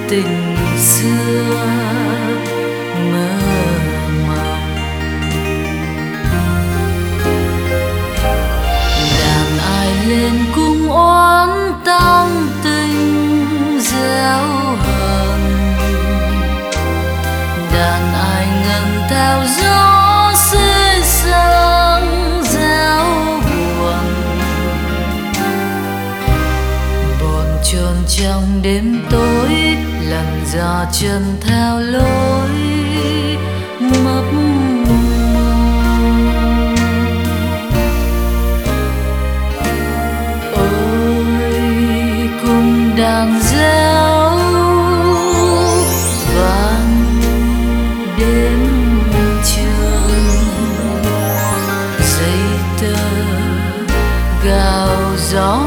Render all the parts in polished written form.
tình xưa mơ mộng. Đàn ai lên cung oán tang tình gieo hờn, đàn ai ngân theo gió xê sang gieo buồn. Bồn chồn trong đêm tối lần dò chân theo lối mấp mô. Ôi cung đàn réo vang đêm trường, dây tơ gào gió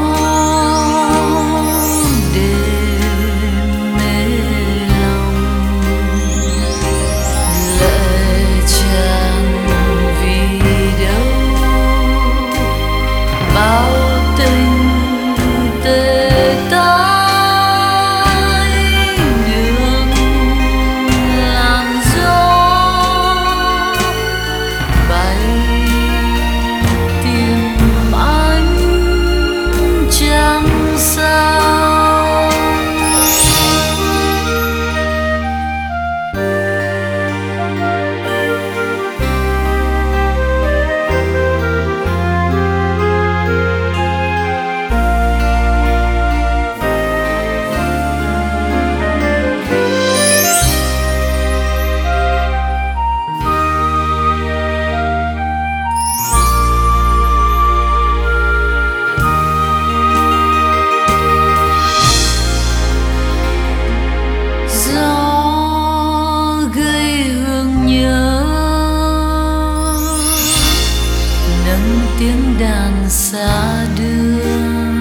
tiếng đàn xa đưa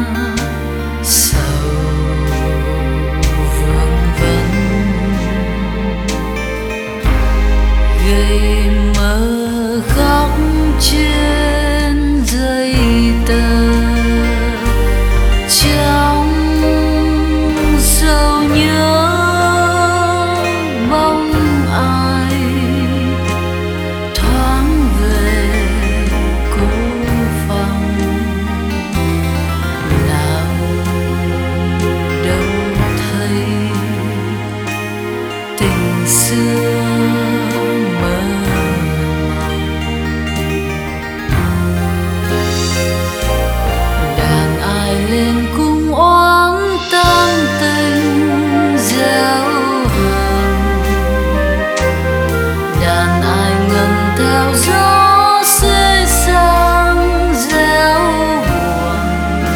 sầu vương vấn, gây mơ khóc trên giấy tờ. Trong sầu nhớ bóng ai thoáng về cố phòng, nào đâu thấy tình xưa mơ mộng. Đàn ai lên cung oán tang tình gieo hờn, đàn ai ngân theo gió xê sang gieo buồn.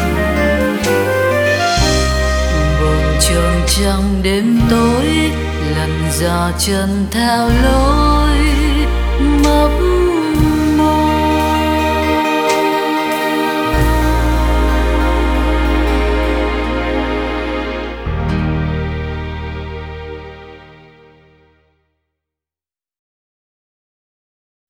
Bồn chồn trong đêm tối lần dò chân theo lối